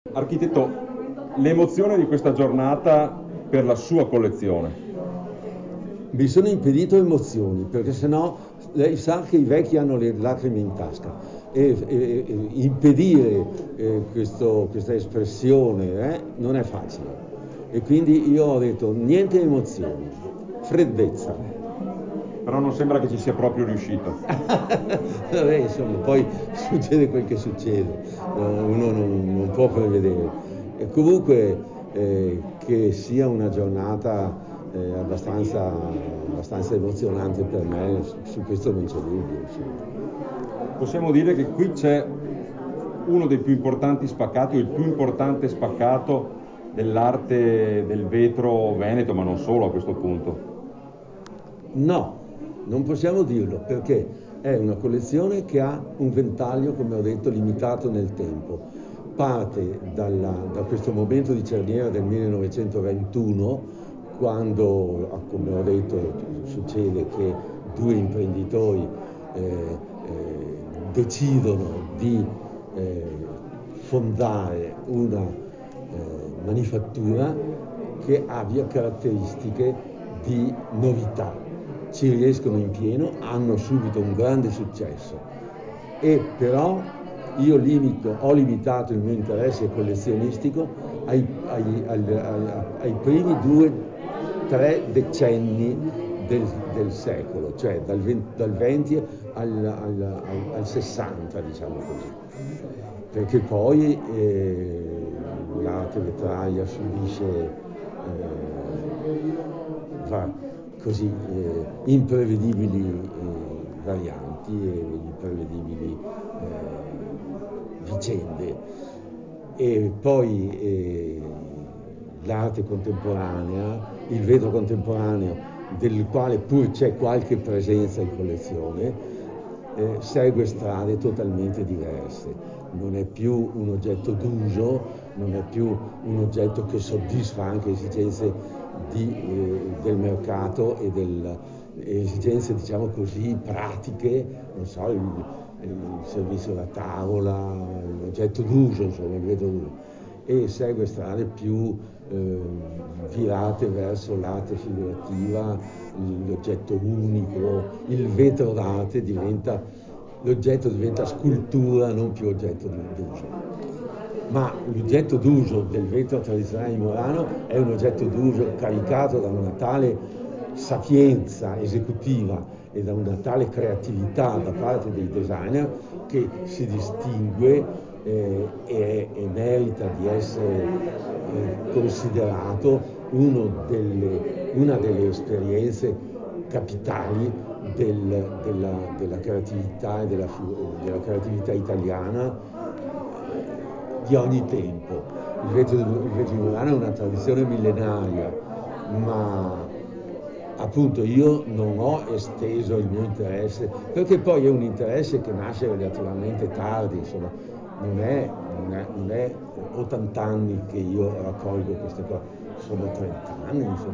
Architetto, l'emozione di questa giornata per la sua collezione. Mi sono impedito emozioni, perché sennò lei sa che i vecchi hanno le lacrime in tasca e impedire questa espressione non è facile. E quindi io ho detto niente emozioni, freddezza. Però non sembra che ci sia proprio riuscito. Vabbè, insomma, poi succede quel che succede, uno non può prevedere. E comunque che sia una giornata abbastanza emozionante per me, su questo non c'è dubbio. Insomma. Possiamo dire che qui c'è uno dei più importanti spaccati, o il più importante spaccato dell'arte del vetro veneto, ma non solo a questo punto. No, non possiamo dirlo perché è una collezione che ha un ventaglio, come ho detto, limitato nel tempo. Parte da questo momento di cerniera del 1921, quando, come ho detto, succede che due imprenditori decidono di fondare una manifattura che abbia caratteristiche di novità. Ci riescono in pieno, hanno subito un grande successo e però io ho limitato il mio interesse collezionistico ai primi 2-3 decenni del secolo, cioè dal 20 al 60, diciamo così, perché poi l'arte vetraria subisce così imprevedibili varianti e imprevedibili vicende. E poi l'arte contemporanea, il vetro contemporaneo, del quale pur c'è qualche presenza in collezione, segue strade totalmente diverse. Non è più un oggetto d'uso, non è più un oggetto che soddisfa anche esigenze del mercato e esigenze, diciamo così, pratiche, non so, il servizio da tavola, l'oggetto d'uso, insomma, il vetro d'uso. E segue strade più virate verso l'arte figurativa, l'oggetto unico, il vetro d'arte l'oggetto diventa scultura, non più oggetto d'uso. Ma l'oggetto d'uso del vetro tradizionale di Murano è un oggetto d'uso caricato da una tale sapienza esecutiva e da una tale creatività da parte dei designer che si distingue e merita di essere considerato una delle esperienze capitali della creatività e della creatività italiana di ogni tempo. Il vetro di Murano è una tradizione millenaria, ma appunto io non ho esteso il mio interesse, perché poi è un interesse che nasce relativamente tardi, insomma, non è 80 anni che io raccolgo queste cose, sono 30 anni, insomma.